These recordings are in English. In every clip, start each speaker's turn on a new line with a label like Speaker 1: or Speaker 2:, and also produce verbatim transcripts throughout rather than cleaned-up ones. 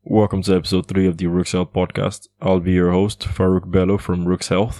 Speaker 1: Welcome to episode three of the Rooks Health podcast. I'll be your host, Farouk Bello from Rooks Health.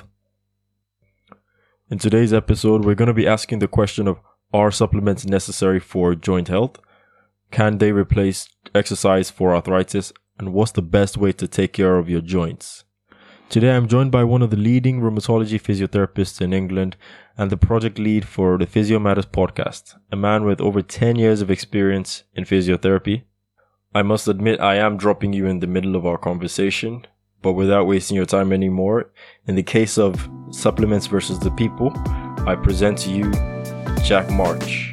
Speaker 1: In today's episode, we're going to be asking the question of, are supplements necessary for joint health? Can they replace exercise for arthritis? And what's the best way to take care of your joints? Today, I'm joined by one of the leading rheumatology physiotherapists in England and the project lead for the Physio Matters podcast, a man with over ten years of experience in physiotherapy. I must admit I am dropping you in the middle of our conversation, but without wasting your time anymore, in the case of supplements versus the people, I present to you Jack March.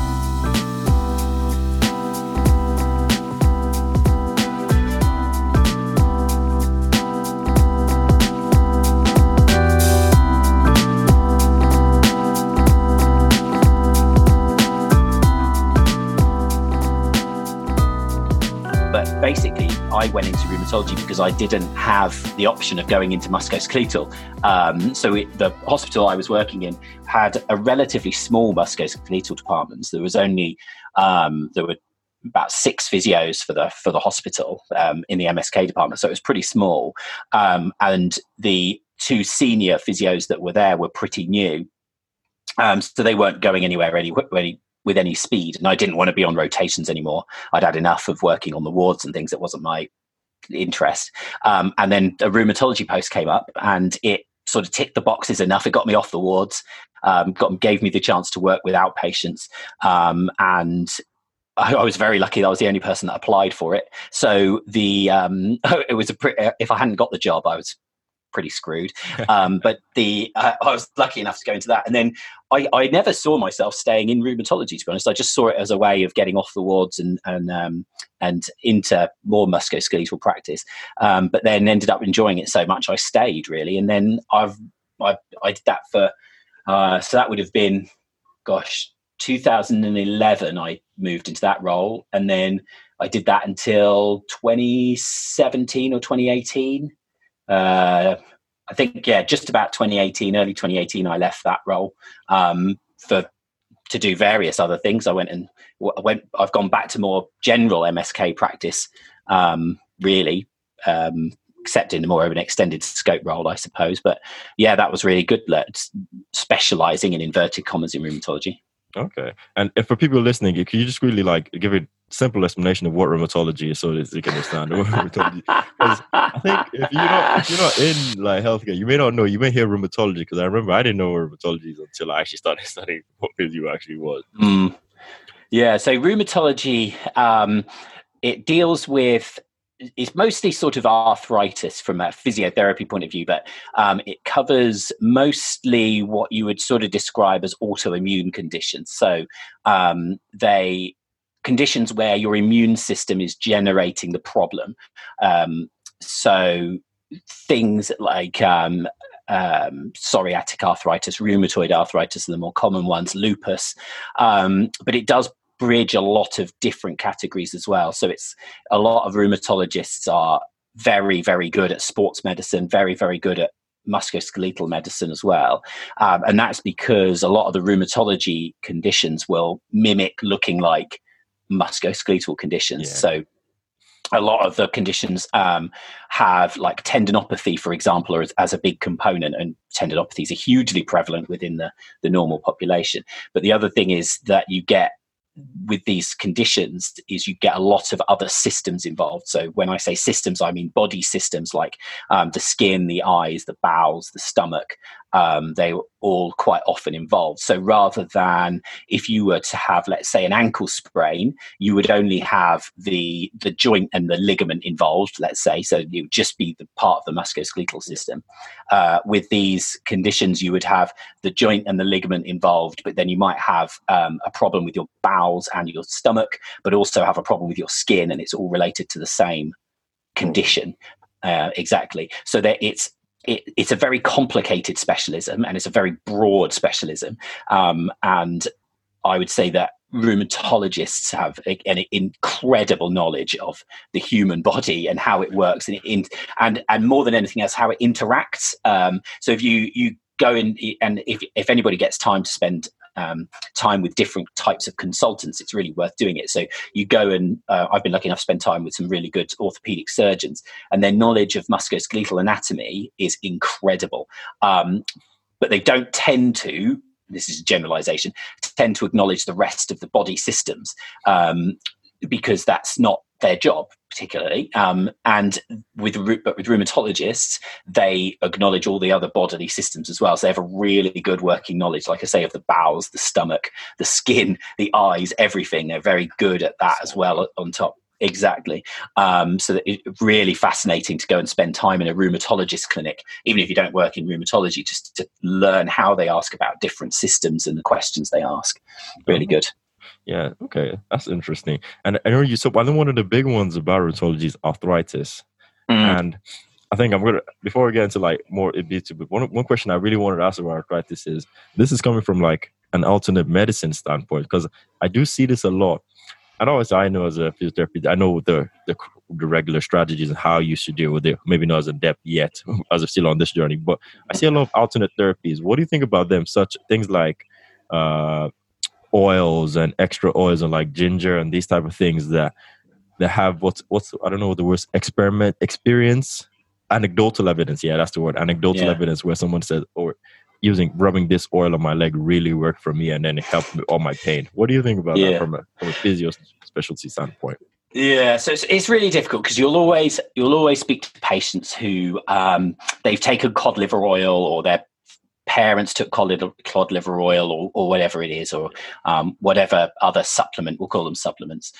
Speaker 2: Basically, I went into rheumatology because I didn't have the option of going into musculoskeletal. Um, so it, the hospital I was working in had a relatively small musculoskeletal department. So there was only um, there were about six physios for the for the hospital um, in the M S K department. So it was pretty small, um, and the two senior physios that were there were pretty new, um, so they weren't going anywhere any any. with any speed, and I didn't want to be on rotations anymore. I'd had enough of working on the wards and things. That wasn't my interest. Um, and then a rheumatology post came up, and it sort of ticked the boxes enough. It got me off the wards, um, got gave me the chance to work with outpatients, um, and I, I was very lucky that I was the only person that applied for it. So the um, it was a pre- if I hadn't got the job, I was pretty screwed. Um, but the uh, I was lucky enough to go into that. And then I, I never saw myself staying in rheumatology, to be honest. I just saw it as a way of getting off the wards and and um, and into more musculoskeletal practice. Um, but then ended up enjoying it so much I stayed, really. And then I've I, I did that for uh, so that would have been gosh two thousand eleven. I moved into that role, and then I did that until twenty seventeen or twenty eighteen. Uh, I think, yeah, just about twenty eighteen, early twenty eighteen, I left that role um, for to do various other things. I went and went. I've gone back to more general M S K practice, um, really, um, except in more of an extended scope role, I suppose. But yeah, that was really good. Specializing in inverted commas in rheumatology.
Speaker 1: Okay. And if for people listening, can you just really like give a simple explanation of what rheumatology is so that they can understand what rheumatology? Because I think if you're not if you're not in like healthcare, you may not know. You may hear rheumatology, because I remember I didn't know what rheumatology is until I actually started studying what physio actually was.
Speaker 2: Mm. Yeah. So rheumatology, um, it deals with. It's mostly sort of arthritis from a physiotherapy point of view, but um, it covers mostly what you would sort of describe as autoimmune conditions. So um, they conditions where your immune system is generating the problem. Um, so things like um, um, psoriatic arthritis, rheumatoid arthritis are the more common ones, lupus, um, but it does bridge a lot of different categories as well. So it's a lot of rheumatologists are very, very good at sports medicine, very, very good at musculoskeletal medicine as well. Um, and that's because a lot of the rheumatology conditions will mimic looking like musculoskeletal conditions. Yeah. So a lot of the conditions um, have like tendinopathy, for example, or as, as a big component, and tendinopathies are hugely prevalent within the, the normal population. But the other thing is that you get with these conditions is you get a lot of other systems involved. So when I say systems, I mean body systems like um, the skin, the eyes, the bowels, the stomach. Um, they were all quite often involved. So rather than if you were to have, let's say, an ankle sprain, you would only have the the joint and the ligament involved, let's say. So it would just be the part of the musculoskeletal system. Uh, with these conditions, you would have the joint and the ligament involved, but then you might have um, a problem with your bowels and your stomach, but also have a problem with your skin, and it's all related to the same condition. Uh, exactly. So that it's It, it's a very complicated specialism, and it's a very broad specialism. Um, and I would say that rheumatologists have a, an incredible knowledge of the human body and how it works, and in, and and more than anything else, how it interacts. Um, so if you you go in, and if if anybody gets time to spend um, time with different types of consultants, it's really worth doing it. So you go and uh, I've been lucky enough to spend time with some really good orthopedic surgeons, and their knowledge of musculoskeletal anatomy is incredible. Um, but they don't tend to, this is a generalization, tend to acknowledge the rest of the body systems um, because that's not their job particularly. Um, and with but with rheumatologists, they acknowledge all the other bodily systems as well. So they have a really good working knowledge, like I say, of the bowels, the stomach, the skin, the eyes, everything. They're very good at that as well on top. Exactly. Um, so that it's really fascinating to go and spend time in a rheumatologist clinic, even if you don't work in rheumatology, just to learn how they ask about different systems and the questions they ask. Really good.
Speaker 1: Yeah, okay. That's interesting. And I know you said, I think one of the big ones about rheumatology is arthritis. Mm. And I think I'm going to, before we get into like more in detail, but one, one question I really wanted to ask about arthritis is, this is coming from like an alternate medicine standpoint, because I do see this a lot. And always, I know as a physiotherapist, I know the, the the regular strategies and how you should deal with it. Maybe not as in depth yet, as I'm still on this journey. But I see a lot of alternate therapies. What do you think about them? Such things like uh, oils and extra oils and like ginger and these type of things that that have what's what's I don't know what the word experiment experience anecdotal evidence. Yeah, that's the word. Anecdotal yeah. evidence where someone says, "Or using rubbing this oil on my leg really worked for me, and then it helped me all my pain." What do you think about yeah. that from a from a physio specialty standpoint?
Speaker 2: Yeah, so it's, it's really difficult because you'll always you'll always speak to patients who um, they've taken cod liver oil, or their parents took cod liver, cod liver oil, or, or whatever it is, or um, whatever other supplement. We'll call them supplements.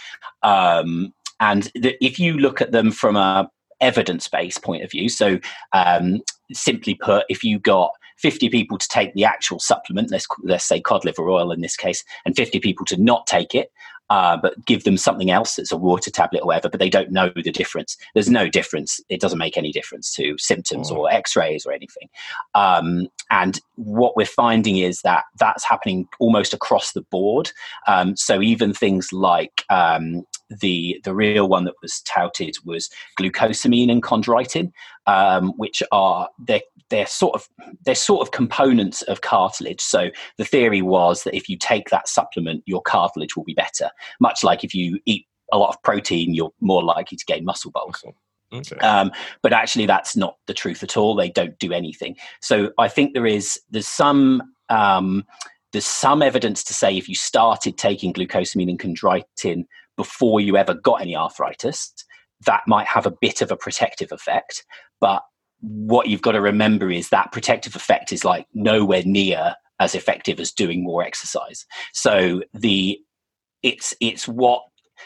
Speaker 2: Um, and the, if you look at them from a evidence-based point of view, so um, simply put, if you got fifty people to take the actual supplement, let's, let's say cod liver oil in this case, and fifty people to not take it, uh, but give them something else, it's a water tablet or whatever, but they don't know the difference. There's no difference. It doesn't make any difference to symptoms oh. or x-rays or anything. Um, and what we're finding is that that's happening almost across the board. Um, so even things like um, the the real one that was touted was glucosamine and chondroitin, um, which are they're, they're sort of they're sort of components of cartilage. So the theory was that if you take that supplement, your cartilage will be better. Much like if you eat a lot of protein, you're more likely to gain muscle bulk. Okay. Um, but actually, that's not the truth at all. They don't do anything. So I think there is there's some um, there's some evidence to say if you started taking glucosamine and chondroitin before you ever got any arthritis, that might have a bit of a protective effect. But what you've got to remember is that protective effect is like nowhere near as effective as doing more exercise. So the it's it's what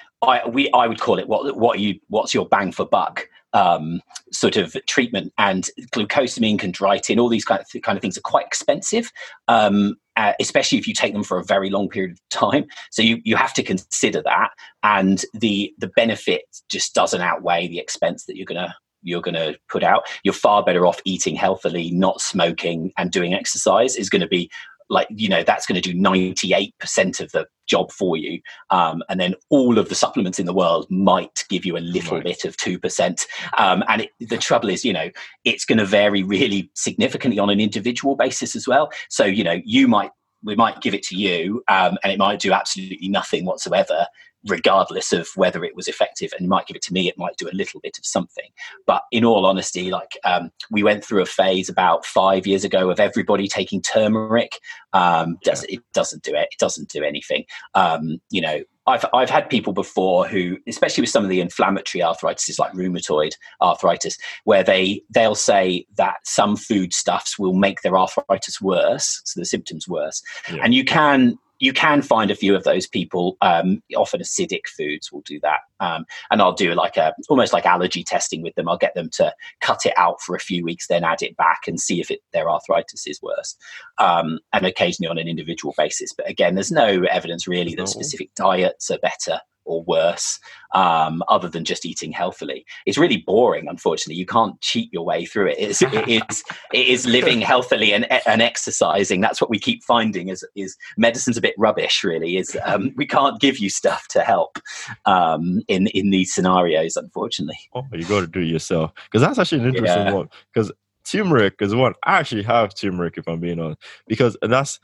Speaker 2: I we I would call it what what you what's your bang for buck um, sort of treatment. And glucosamine, chondroitin, all these kind of th- kind of things are quite expensive. Um, Uh, especially if you take them for a very long period of time. So you, you have to consider that, and the the benefit just doesn't outweigh the expense that you're gonna you're gonna put out. You're far better off eating healthily, not smoking, and doing exercise is going to be like, you know, that's going to do ninety-eight percent of the job for you. Um, and then all of the supplements in the world might give you a little right. bit of two percent. Um, and it, the trouble is, you know, it's going to vary really significantly on an individual basis as well. So, you know, you might, we might give it to you um, and it might do absolutely nothing whatsoever, regardless of whether it was effective. And you might give it to me, it might do a little bit of something. But in all honesty, like um, we went through a phase about five years ago of everybody taking turmeric. Um, does, it doesn't do it. It doesn't do anything. Um, you know, I've I've had people before who, especially with some of the inflammatory arthritis, like rheumatoid arthritis, where they they'll say that some foodstuffs will make their arthritis worse, so the symptoms worse. Yeah. And you can you can find a few of those people. Um, often acidic foods will do that, um, and I'll do like a almost like allergy testing with them. I'll get them to cut it out for a few weeks, then add it back and see if it, their arthritis is worse. Um, and occasionally on an individual basis. But again, there's no evidence really that specific diets are better or worse, um, other than just eating healthily. It's really boring, unfortunately. You can't cheat your way through it. It's, it is it is living healthily and and exercising. That's what we keep finding is is medicine's a bit rubbish, really. Is um, we can't give you stuff to help um, in in these scenarios, unfortunately.
Speaker 1: Oh, you got to do it yourself, because that's actually an interesting yeah. one. Because turmeric is one. I actually have turmeric, if I'm being honest, because that's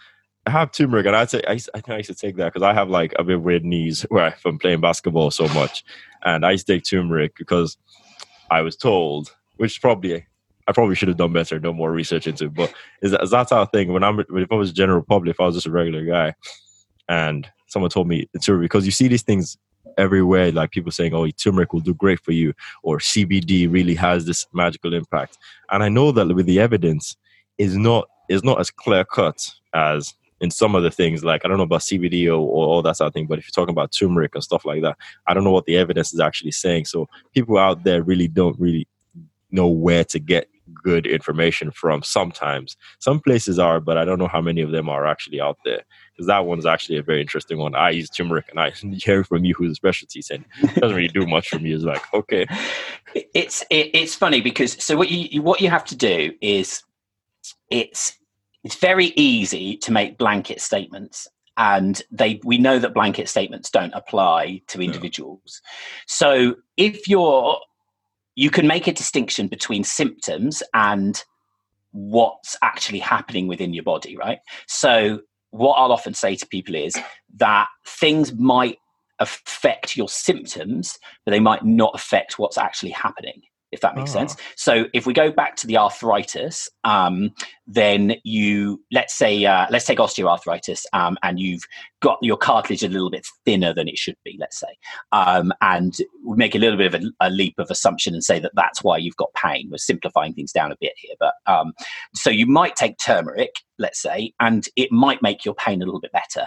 Speaker 1: I have turmeric, and I'd say I, I think I used to take that because I have like a bit weird knees where I, from playing basketball so much, and I used to take turmeric because I was told, which probably I probably should have done better, done more research into it, but is that, is that how I think when I'm if I was general public, if I was just a regular guy, and someone told me it's turmeric, because you see these things everywhere, like people saying, oh, turmeric will do great for you, or C B D really has this magical impact. And I know that with the evidence is not is not as clear cut as in some of the things, like I don't know about C B D or, or all that sort of thing, but if you're talking about turmeric and stuff like that, I don't know what the evidence is actually saying. So people out there really don't really know where to get good information from. Sometimes some places are, but I don't know how many of them are actually out there, because that one's actually a very interesting one. I use turmeric, and I hear from you who's a specialty saying it doesn't really do much for me. It's like, okay,
Speaker 2: it's it, it's funny because so what you what you have to do is it's it's very easy to make blanket statements, and they we know that blanket statements don't apply to individuals. No. So if you're you can make a distinction between symptoms and what's actually happening within your body, right? So what I'll often say to people is that things might affect your symptoms, but they might not affect what's actually happening, if that makes oh. sense. So if we go back to the arthritis, um, then you, let's say, uh, let's take osteoarthritis, um, and you've got your cartilage a little bit thinner than it should be, let's say. Um, and we make a little bit of a, a leap of assumption and say that that's why you've got pain. We're simplifying things down a bit here. But um, so you might take turmeric, let's say, and it might make your pain a little bit better.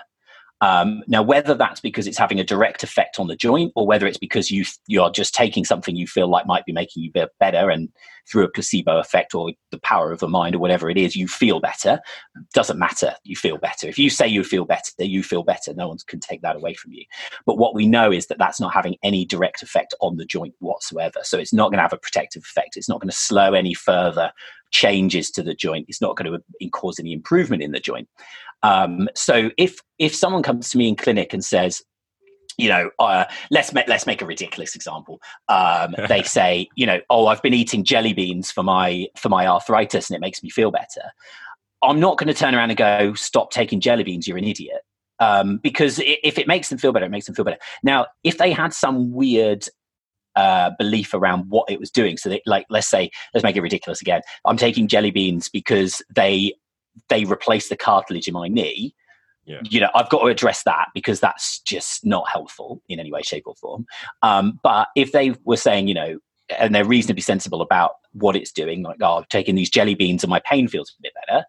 Speaker 2: Um, now, whether that's because it's having a direct effect on the joint, or whether it's because you you're just taking something you feel like might be making you better, and through a placebo effect or the power of the mind or whatever it is, you feel better, doesn't matter. You feel better. If you say you feel better, you feel better. No one can take that away from you. But what we know is that that's not having any direct effect on the joint whatsoever. So it's not going to have a protective effect. It's not going to slow any further changes to the joint. It's not going to cause any improvement in the joint. Um, so if if someone comes to me in clinic and says, you know, uh, let's make let's make a ridiculous example. Um, they say, you know, oh, I've been eating jelly beans for my for my arthritis and it makes me feel better. I'm not going to turn around and go, stop taking jelly beans. You're an idiot. Um, because if it makes them feel better, it makes them feel better. Now, if they had some weird uh, belief around what it was doing, so they, like, let's say, let's make it ridiculous again. I'm taking jelly beans because they they replace the cartilage in my knee. Yeah. You know, I've got to address that because that's just not helpful in any way, shape, or form. Um, but if they were saying, you know, and they're reasonably sensible about what it's doing, like, oh, I'm taking these jelly beans and my pain feels a bit better,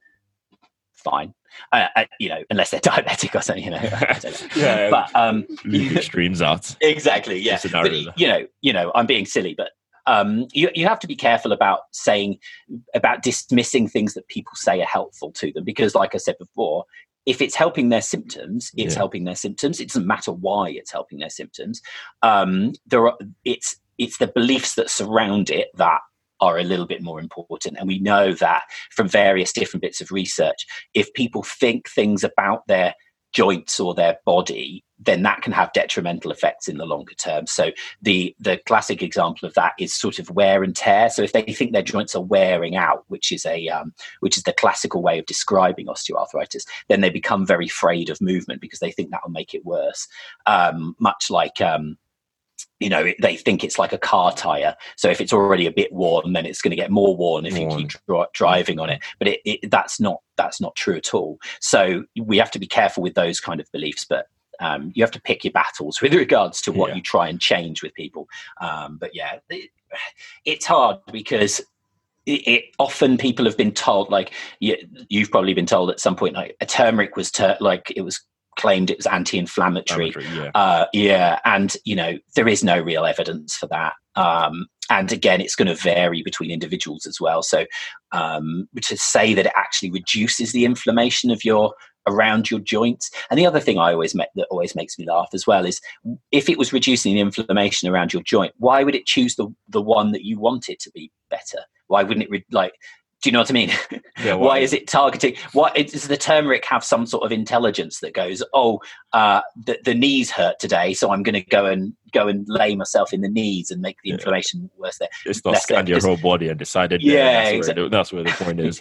Speaker 2: fine. Uh, uh, you know, unless they're diabetic or something, you know. I don't know. Yeah, but um,
Speaker 1: leave extremes out.
Speaker 2: Exactly, yeah. But, you know, you know, I'm being silly, but um, you you have to be careful about saying about dismissing things that people say are helpful to them, because, like I said before, if it's helping their symptoms, it's yeah. helping their symptoms. It doesn't matter why it's helping their symptoms. Um, there are it's it's the beliefs that surround it that are a little bit more important. And we know that from various different bits of research, if people think things about their joints or their body, then that can have detrimental effects in the longer term. So the the classic example of that is sort of wear and tear. So if they think their joints are wearing out, which is a um, which is the classical way of describing osteoarthritis, then they become very afraid of movement because they think that will make it worse. Um, much like um, you know, they think it's like a car tire. So if it's already a bit worn, then it's going to get more worn if worn. you keep dri- driving on it. But it, it, that's not that's not true at all. So we have to be careful with those kind of beliefs. But um, you have to pick your battles with regards to what yeah. you try and change with people. Um, but yeah, it, it's hard because it, it often people have been told, like you, you've probably been told at some point, like a turmeric was ter- like it was. claimed it was anti-inflammatory. Yeah. Uh, yeah. And, you know, there is no real evidence for that. Um, and again, it's going to vary between individuals as well. So um, to say that it actually reduces the inflammation of your around your joints. And the other thing I always make that always makes me laugh as well is if it was reducing the inflammation around your joint, why would it choose the, the one that you want it to be better? Why wouldn't it re- like, do you know what I mean? Yeah, why is it targeting? Why does the turmeric have some sort of intelligence that goes, oh, uh, the, the knees hurt today, so I'm going to go and go and lay myself in the knees and make the yeah. inflammation worse there?
Speaker 1: It's not scanned your whole body and decided. Yeah, yeah that's, exactly. where the, that's where the point is.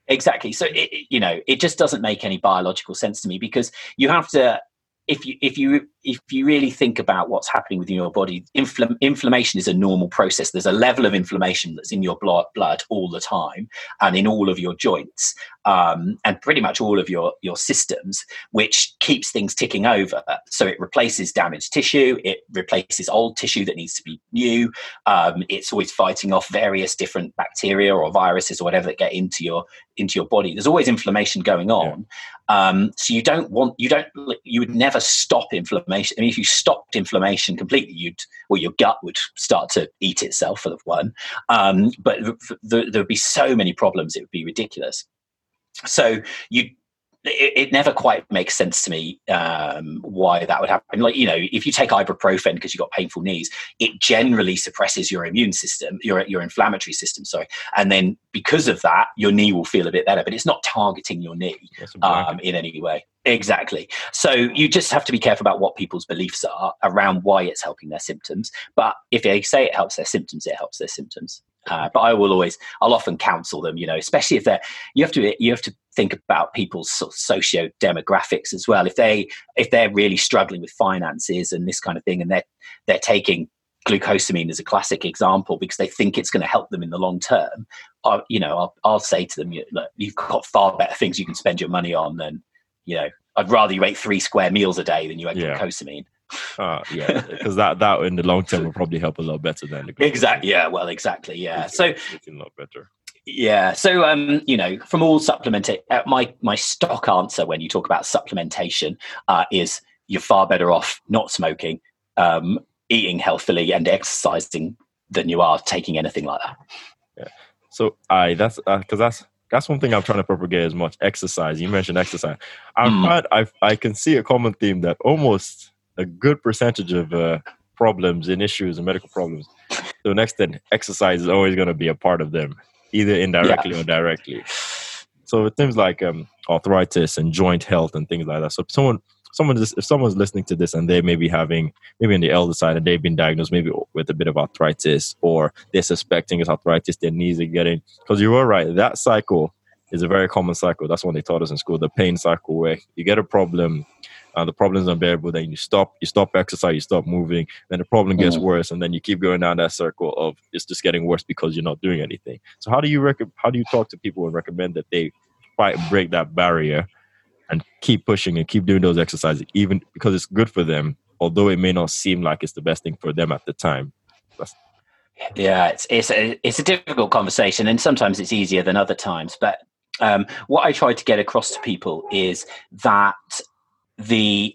Speaker 2: exactly. So it, it- you know, it just doesn't make any biological sense to me, because you have to, if you if you if you really think about what's happening within your body, infl- inflammation is a normal process. There's a level of inflammation that's in your blood blood all the time, and in all of your joints, um, and pretty much all of your your systems, which keeps things ticking over. So it replaces damaged tissue, it replaces old tissue that needs to be new. Um, it's always fighting off various different bacteria or viruses or whatever that get into your into your body. There's always inflammation going on. Yeah. Um, so you don't want, you don't, you would never stop inflammation. I mean, if you stopped inflammation completely, you'd, well, your gut would start to eat itself, for the one. Um, but th- th- there would be so many problems, it would be ridiculous. So you, it, it never quite makes sense to me um, why that would happen. Like, you know, if you take ibuprofen because you've got painful knees, it generally suppresses your immune system, your your inflammatory system, sorry. And then because of that, your knee will feel a bit better, but it's not targeting your knee um, in any way. Exactly. So you just have to be careful about what people's beliefs are around why it's helping their symptoms. But if they say it helps their symptoms, it helps their symptoms. Uh, but I will always, I'll often counsel them, you know, especially if they're, you have to, you have to think about people's sort of socio-demographics as well. If they, if they're really struggling with finances and this kind of thing, and they're, they're taking glucosamine as a classic example because they think it's going to help them in the long term, I, you know, I'll, I'll say to them, look, you've got far better things you can spend your money on than, you know, I'd rather you ate three square meals a day than you ate yeah. glucosamine.
Speaker 1: Uh, yeah, because that, that in the long term will probably help a lot better than the
Speaker 2: exactly. Yeah, well, exactly. Yeah.
Speaker 1: It's,
Speaker 2: so
Speaker 1: it's a lot better.
Speaker 2: Yeah. So, um, you know, from all supplementation, uh, my my stock answer when you talk about supplementation uh, is you're far better off not smoking, um, eating healthily, and exercising than you are taking anything like that.
Speaker 1: Yeah. So, I that's because uh, that's. That's one thing I'm trying to propagate as much. Exercise. You mentioned exercise. I mm. find I I can see a common theme that almost a good percentage of uh, problems and issues and medical problems, to an extent, exercise is always going to be a part of them, either indirectly yeah. or directly. So with things like um, arthritis and joint health and things like that. So if someone, someone, if someone's listening to this and they may be having, maybe on the elder side, and they've been diagnosed maybe with a bit of arthritis, or they're suspecting it's arthritis, their knees are getting, because you were right, that cycle is a very common cycle. That's what they taught us in school, the pain cycle, where you get a problem, uh, the problem's unbearable, then you stop, you stop exercise, you stop moving, then the problem gets mm. worse, and then you keep going down that circle of it's just getting worse because you're not doing anything. So how do you rec- how do you talk to people and recommend that they fight and break that barrier and keep pushing and keep doing those exercises, even because it's good for them, although it may not seem like it's the best thing for them at the time? That's-
Speaker 2: yeah, it's it's a, it's a difficult conversation, and sometimes it's easier than other times. But um, what I try to get across to people is that the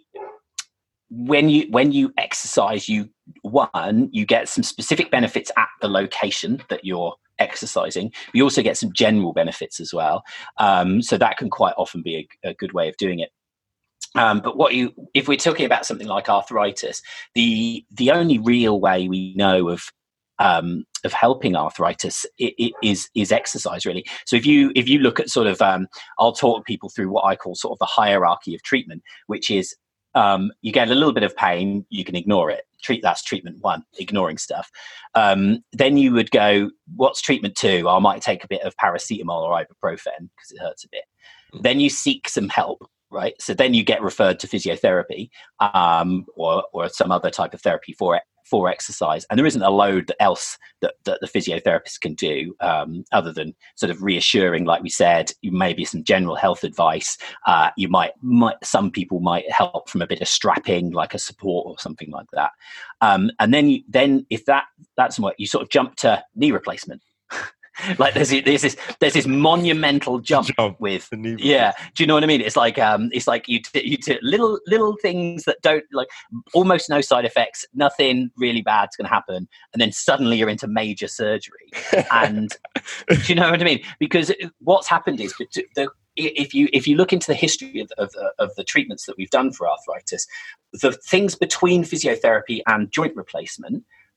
Speaker 2: when you when you exercise, you one you get some specific benefits at the location that you're exercising. You also get some general benefits as well. Um, so that can quite often be a, a good way of doing it. Um, but what you, if we're talking about something like arthritis, the the only real way we know of um, of helping arthritis it, it is is exercise, really. So if you if you look at sort of, um, I'll talk people through what I call sort of the hierarchy of treatment, which is um, you get a little bit of pain, you can ignore it. Treat that's treatment one, ignoring stuff. Um, then you would go, what's treatment two? I might take a bit of paracetamol or ibuprofen because it hurts a bit. Mm. Then you seek some help, right? So then you get referred to physiotherapy um, or or some other type of therapy for it. for exercise, and there isn't a load else that, that the physiotherapist can do um, other than sort of reassuring, like we said, maybe some general health advice. Uh, you might, might, some people might help from a bit of strapping, like a support or something like that. Um, and then, you, then if that that's what you sort of jump to knee replacement. Like there's there's this there's this monumental jump, jump with yeah. Do you know what I mean? It's like um it's like you t- you t- little little things that don't, like, almost no side effects, nothing really bad's going to happen, and then suddenly you're into major surgery. And do you know what I mean? Because what's happened is the, if you if you look into the history of of the, of the treatments that we've done for arthritis, the things between physiotherapy and joint replacement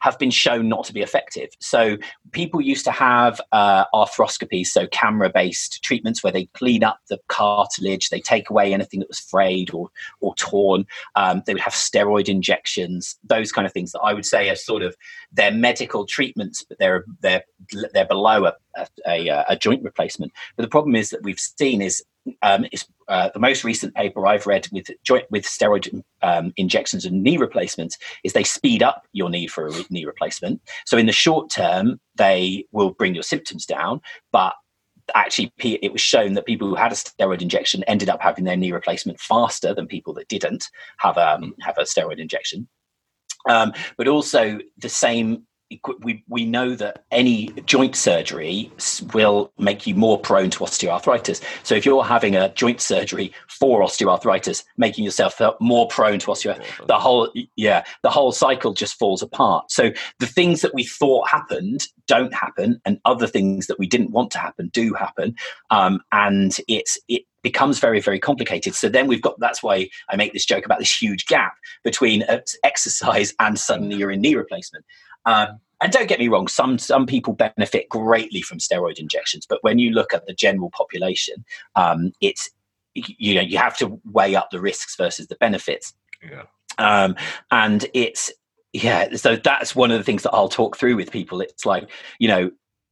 Speaker 2: have been shown not to be effective. So people used to have uh, arthroscopies, so camera-based treatments where they clean up the cartilage, they take away anything that was frayed or or torn. Um, they would have steroid injections, those kind of things that I would say are sort of they're medical treatments, but they're they're they're below a, a, a joint replacement. But the problem is that we've seen is Um, is uh, the most recent paper I've read with joint with steroid um, injections and knee replacements is they speed up your need for a re- knee replacement. So in the short term, they will bring your symptoms down, but actually it was shown that people who had a steroid injection ended up having their knee replacement faster than people that didn't have um, have a steroid injection. Um, but also the same. We we know that any joint surgery will make you more prone to osteoarthritis. So if you're having a joint surgery for osteoarthritis, making yourself more prone to osteoarthritis, the whole yeah the whole cycle just falls apart. So the things that we thought happened don't happen, and other things that we didn't want to happen do happen, um, and it's it. becomes very, very complicated. So then we've got, that's why I make this joke about this huge gap between uh, exercise and suddenly you're in knee replacement. Um, and don't get me wrong, some some people benefit greatly from steroid injections, but when you look at the general population, um, it's, you know, you have to weigh up the risks versus the benefits.
Speaker 1: Yeah.
Speaker 2: Um, and it's, yeah, so that's one of the things that I'll talk through with people. It's like, you know,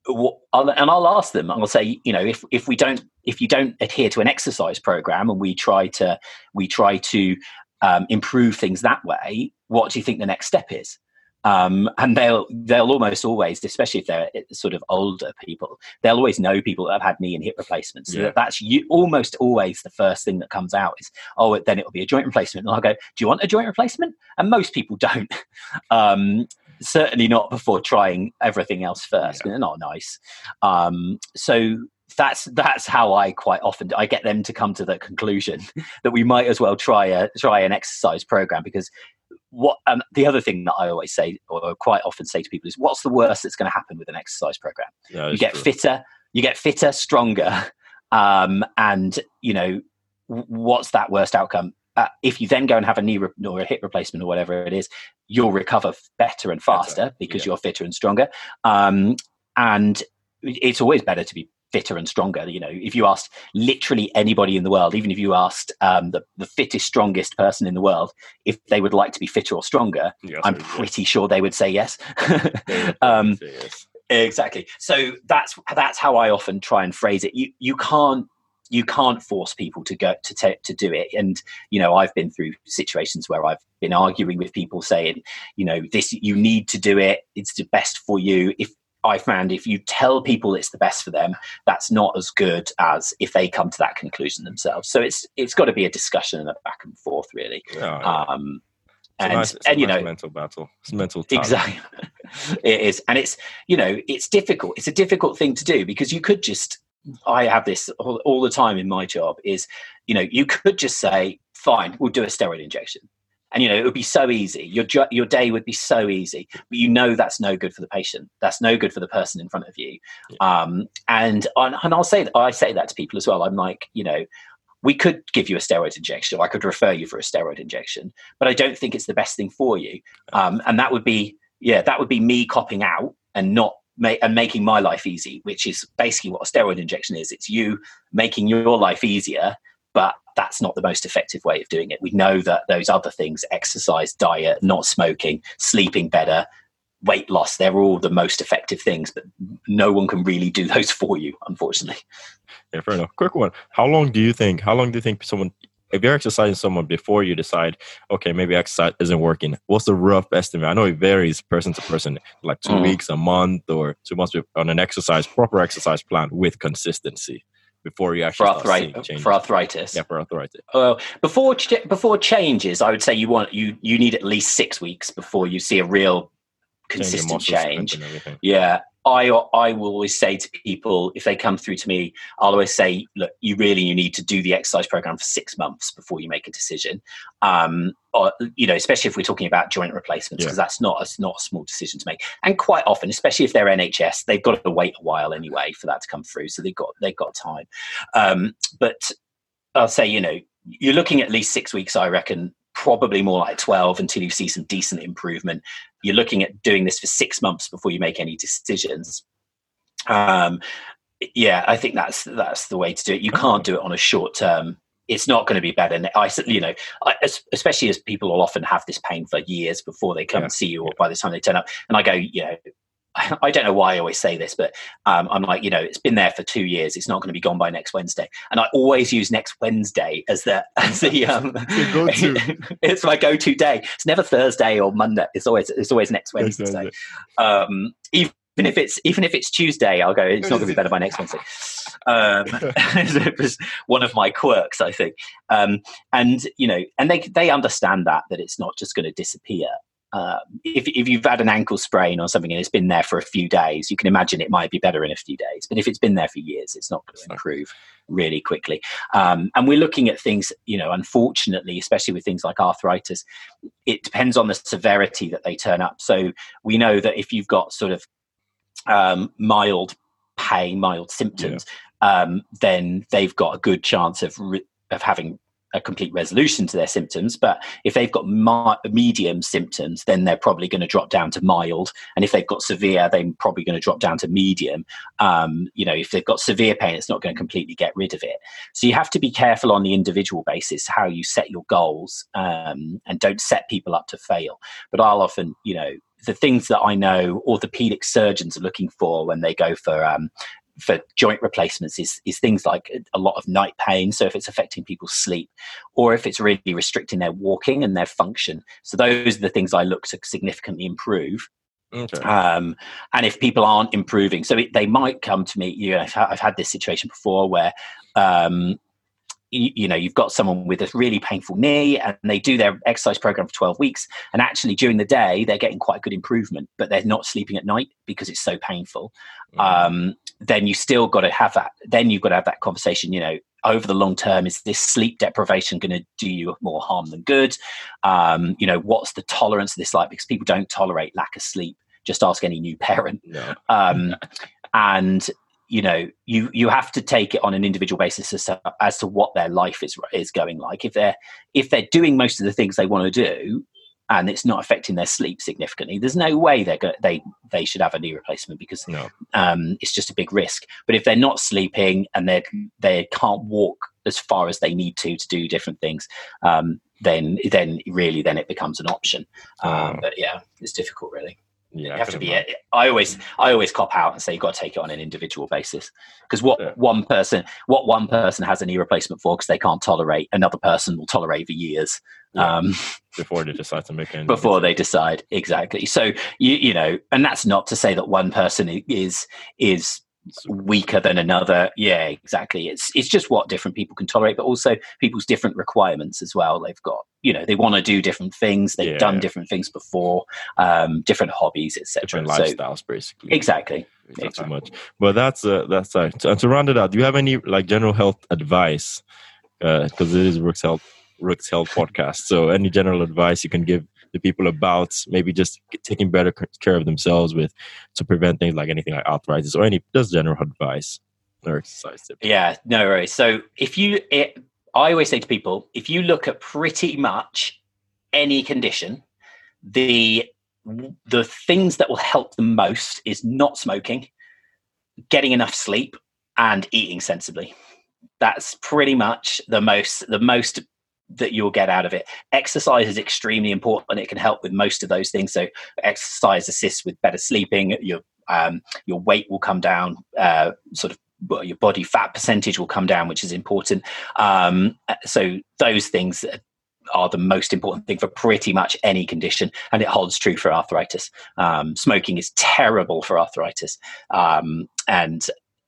Speaker 2: I'll, and I'll ask them, I'll say, you know, if, if we don't, if you don't adhere to an exercise program and we try to, we try to um, improve things that way, what do you think the next step is? Um, and they'll, they'll almost always, especially if they're sort of older people, they'll always know people that have had knee and hip replacements. So yeah. That's you, almost always the first thing that comes out is, oh, then it'll be a joint replacement. And I'll go, do you want a joint replacement? And most people don't. Um, certainly not before trying everything else first. Yeah. They're not nice. Um, so that's that's how I quite often I get them to come to the conclusion that we might as well try a try an exercise program, because what um, the other thing that I always say, or quite often say to people, is what's the worst that's going to happen with an exercise program? Yeah, you get true. fitter, you get fitter, stronger, um, and you know what's that worst outcome? Uh, if you then go and have a knee re- or a hip replacement or whatever it is, you'll recover better and faster better. because yeah. you're fitter and stronger. Um, and it's always better to be fitter and stronger. You know, if you asked literally anybody in the world, even if you asked um, the, the fittest, strongest person in the world, if they would like to be fitter or stronger, yes, I'm pretty yes. sure they would say yes. um, say yes. Exactly. So that's that's how I often try and phrase it. You you can't. You can't force people to go to t- to do it. And, you know, I've been through situations where I've been arguing with people saying, you know, this, you need to do it. It's the best for you. If I found if you tell people it's the best for them, that's not as good as if they come to that conclusion themselves. So it's, it's got to be a discussion and a back and forth, really. Yeah, um, and, nice, and you
Speaker 1: nice
Speaker 2: know,
Speaker 1: mental battle. It's mental talent.
Speaker 2: Exactly. It is. And it's, you know, it's difficult. It's a difficult thing to do, because you could just, I have this all, all the time in my job is, you know, you could just say, fine, we'll do a steroid injection. And, you know, it would be so easy. Your your day would be so easy. But you know that's no good for the patient. That's no good for the person in front of you. Yeah. Um, and, and I'll say that, I say that to people as well. I'm like, you know, we could give you a steroid injection. I could refer you for a steroid injection. But I don't think it's the best thing for you. Um, and that would be, yeah, that would be me copping out and not and making my life easy, which is basically what a steroid injection is. It's you making your life easier, but that's not the most effective way of doing it. We know that those other things, exercise, diet, not smoking, sleeping better, weight loss, they're all the most effective things, but no one can really do those for you, unfortunately.
Speaker 1: Yeah, fair enough. Quick one. How long do you think, how long do you think someone, if you're exercising someone before you decide, okay, maybe exercise isn't working, what's the rough estimate? I know it varies person to person, like two mm. weeks, a month, or two months on an exercise, proper exercise plan with consistency before you actually
Speaker 2: for, arthrit- for arthritis.
Speaker 1: Yeah, for arthritis.
Speaker 2: Uh, before ch- before changes, I would say you want you you need at least six weeks before you see a real consistent change. Yeah. I I will always say to people, if they come through to me, I'll always say, look, you really you need to do the exercise program for six months before you make a decision. Um, or, you know, especially if we're talking about joint replacements, because yeah. that's not a, not a small decision to make. And quite often, especially if they're N H S, they've got to wait a while anyway for that to come through. So they've got they've got time. Um, but I'll say, you know, you're looking at least six weeks, I reckon, probably more like twelve until you see some decent improvement. You're looking at doing this for six months before you make any decisions. Um, yeah, I think that's that's the way to do it. You can't do it on a short term. It's not going to be better. I, you know, I, especially as people will often have this pain for years before they come
Speaker 1: yeah.
Speaker 2: and see you, or
Speaker 1: yeah.
Speaker 2: by the time they turn up. And I go, you know, I don't know why I always say this, but um, I'm like, you know, it's been there for two years. It's not going to be gone by next Wednesday. And I always use next Wednesday as the, as the, um,
Speaker 1: go-to.
Speaker 2: It's my go-to day. It's never Thursday or Monday. It's always, it's always next Wednesday. Exactly. Um, even if it's, even if it's Tuesday, I'll go, it's not going to be better by next Wednesday. Um, it was one of my quirks, I think. Um, and, you know, and they, they understand that, that it's not just going to disappear. Um, if, if you've had an ankle sprain or something and it's been there for a few days, you can imagine it might be better in a few days. But if it's been there for years, it's not going to improve really quickly. Um, and we're looking at things, you know, unfortunately, especially with things like arthritis, it depends on the severity that they turn up. So we know that if you've got sort of um, mild pain, mild symptoms, yeah. um, then they've got a good chance of re- of having a complete resolution to their symptoms. But if they've got mi- medium symptoms, then they're probably going to drop down to mild. And if they've got severe, they're probably going to drop down to medium. Um, you know, if they've got severe pain, it's not going to completely get rid of it. So you have to be careful on the individual basis how you set your goals, um, and don't set people up to fail. But I'll often, you know, the things that I know orthopedic surgeons are looking for when they go for um, for joint replacements is, is things like a lot of night pain. So if it's affecting people's sleep, or if it's really restricting their walking and their function. So those are the things I look to significantly improve. Okay. Um, and if people aren't improving, so it, they might come to me, you know, I've, I've had this situation before where, um, you, you know, you've got someone with a really painful knee and they do their exercise program for twelve weeks. And actually during the day, they're getting quite good improvement, but they're not sleeping at night because it's so painful. Mm-hmm. Um, then you still got to have that. Then you've got to have that conversation, you know, over the long term, is this sleep deprivation going to do you more harm than good? Um, you know, what's the tolerance of this like? Because people don't tolerate lack of sleep. Just ask any new parent. No. Um, and, you know, you, you have to take it on an individual basis as to, as to what their life is is going like. If they're if they're doing most of the things they want to do, and it's not affecting their sleep significantly, there's no way they're go- they they should have a knee replacement, because no. um, it's just a big risk. But if they're not sleeping and they they can't walk as far as they need to to do different things, um, then then really then it becomes an option. Um, oh. But yeah, it's difficult really. Yeah, you have to be. Imagine. I always, I always cop out and say you've got to take it on an individual basis, because what yeah. one person, what one person has a knee replacement for because they can't tolerate, another person will tolerate for years. Yeah. Um,
Speaker 1: before they decide to make it.
Speaker 2: Before they decide, exactly. So you, you know, and that's not to say that one person is is weaker than another. Yeah, exactly. It's it's just what different people can tolerate, but also people's different requirements as well. They've got, you know, they want to do different things. They've yeah. done different things before, um, different hobbies, et cetera.
Speaker 1: Different lifestyles, so, basically.
Speaker 2: Exactly.
Speaker 1: Not exactly. too much. But that's uh, that's uh, to, to round it out. Do you have any like general health advice? Because uh, it is Rook's Health Rook's Health podcast. So any general advice you can give the people about maybe just taking better care of themselves with to prevent things like anything like arthritis, or any just general advice or exercise tips?
Speaker 2: Yeah, no worries. So if you, it, I always say to people, if you look at pretty much any condition, the the things that will help the most is not smoking, getting enough sleep, and eating sensibly. That's pretty much the most the most that you'll get out of it. Exercise is extremely important. It can help with most of those things. So exercise assists with better sleeping. Your um, your weight will come down. Uh, sort of well, your body fat percentage will come down, which is important. Um, so those things are the most important thing for pretty much any condition, and it holds true for arthritis. Um, smoking is terrible for arthritis, um, and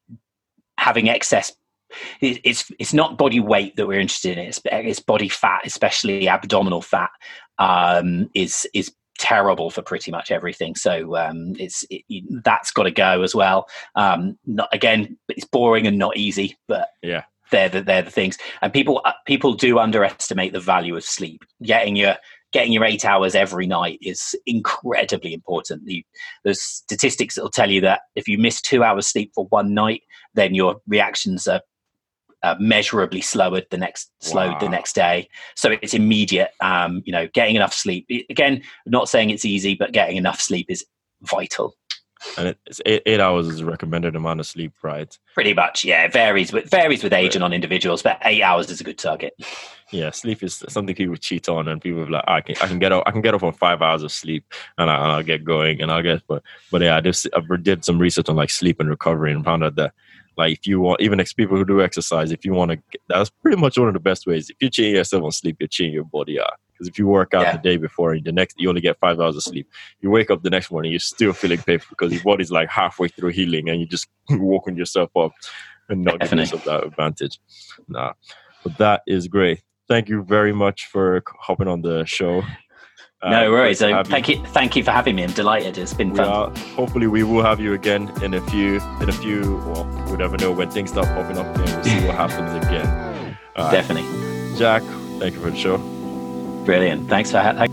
Speaker 2: having excess. It's it's not body weight that we're interested in. It's, it's body fat, especially abdominal fat, um, is is terrible for pretty much everything. So um, it's it, that's got to go as well. Um, not, again, it's boring and not easy, but yeah, they're the, they're the things. And people people do underestimate the value of sleep. Getting your getting your eight hours every night is incredibly important. The, there's statistics that will tell you that if you miss two hours sleep for one night, then your reactions are uh, measurably slower the next slowed wow. the next day. So it's immediate. Um, you know, getting enough sleep. Again, not saying it's easy, but getting enough sleep is vital.
Speaker 1: And it's eight, eight hours is a recommended amount of sleep, right?
Speaker 2: Pretty much, yeah. It varies with varies with age right. and on individuals, but eight hours is a good target.
Speaker 1: Yeah, sleep is something people cheat on, and people are like, I can I can get up I can get up on five hours of sleep, and, I, and I'll get going, and I'll get. But but yeah, I just I did some research on like sleep and recovery, and found out that like if you want, even ex- people who do exercise, if you want to, that's pretty much one of the best ways. If you cheat yourself on sleep, you're cheating your body out. Because if you work out yeah. the day before, and the next you only get five hours of sleep, you wake up the next morning, you're still feeling painful because your body's like halfway through healing, and you just walking yourself up and not giving yourself that advantage. Nah, but that is great. Thank you very much for hopping on the show.
Speaker 2: No uh, worries. So thank you. you, thank you for having me. I'm delighted. It's been fun.
Speaker 1: Are, hopefully, we will have you again in a few. In a few. Well, we never know when things start popping up again. We'll see what happens again.
Speaker 2: Uh, Definitely.
Speaker 1: Jack, thank you for the show.
Speaker 2: Brilliant. Thanks for having.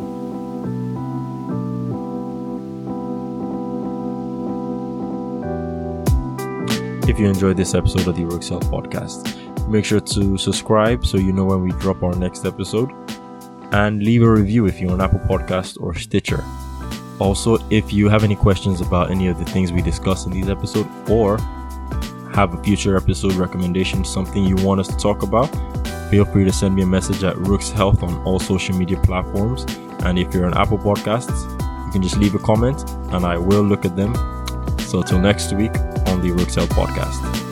Speaker 1: If you enjoyed this episode of the Rook's Health Podcast, make sure to subscribe so you know when we drop our next episode, and leave a review if you're on Apple Podcast or Stitcher. Also, if you have any questions about any of the things we discussed in these episodes, or have a future episode recommendation, something you want us to talk about, feel free to send me a message at Rook's Health on all social media platforms. And if you're on Apple Podcasts, you can just leave a comment and I will look at them. So till next week on the Rook's Health Podcast.